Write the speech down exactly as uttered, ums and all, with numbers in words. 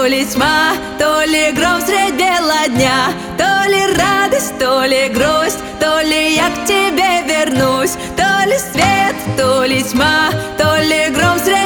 ли тьма, то ли гром средь бела дня, то ли радость, то ли грусть, то ли я к тебе вернусь, то ли свет, то ли тьма, то ли гром средь